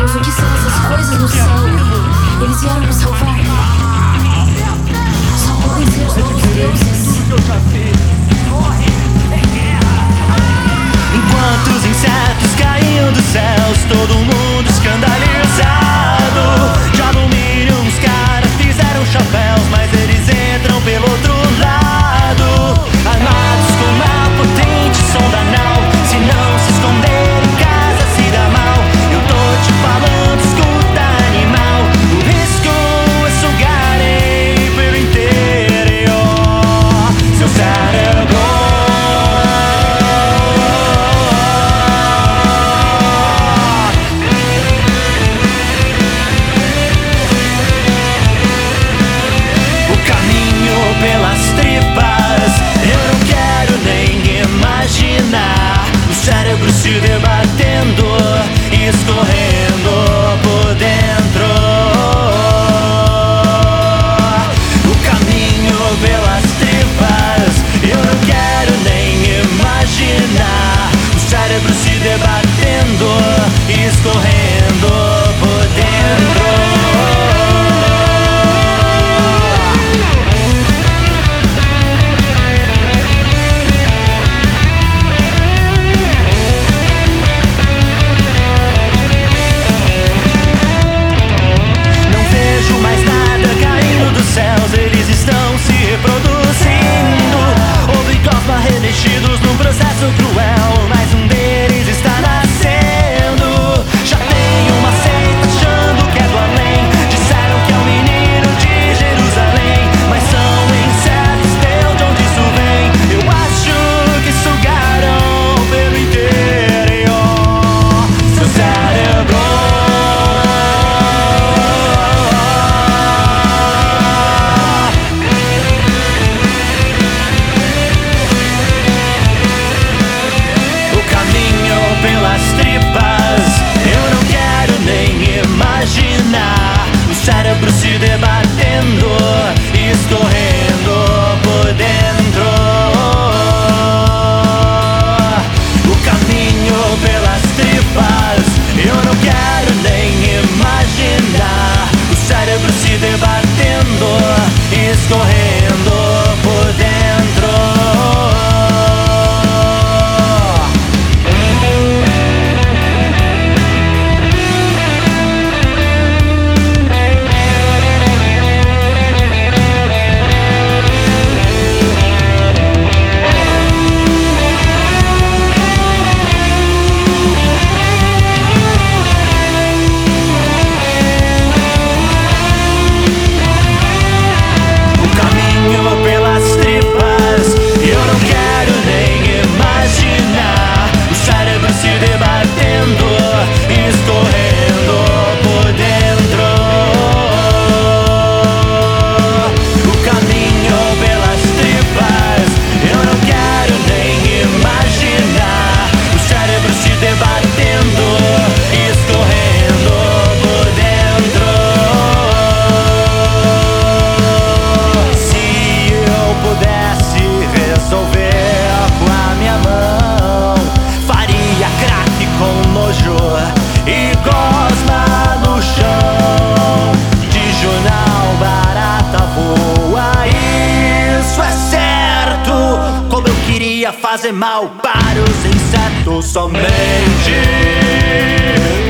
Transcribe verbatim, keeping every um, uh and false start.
Deus, o que são essas coisas no céu? Eles vieram nos salvar. Só podem ser os novos deuses. Enquanto os insetos caíam dos céus, todo mundo escandalizado. Já no mínimo os caras fizeram chapéus, mas eles entram pelo outro lado, armados com uma potente sonda anal. Se não se esconder em casa se dá mal. Eu tô te falando, escuta animal. O risco é sugarem pelo interior seu cérebro. Pelas tripas, eu não quero nem imaginar o cérebro se debatendo e escorrendo por dentro. O caminho pelas tripas, eu não quero nem imaginar o cérebro se debatendo e escorrendo por dentro. Eles estão se reproduzindo, oblíquos revestidos num processo cruel. Mais um deles está nascendo. Já tem uma seita achando que é do além. Disseram que é o menino de Jerusalém, mas são insetos, Deus, de onde isso vem? Eu acho que sugaram pelo interior seu cérebro. Pelas tripas, eu não quero nem imaginar o cérebro se debatendo e escorrendo por dentro. O caminho pelas tripas, eu não quero nem imaginar o cérebro se debatendo e escorrendo por dentro. E gosma no chão, de jornal barata voa. Isso é certo. Como eu queria fazer mal para os insetos somente.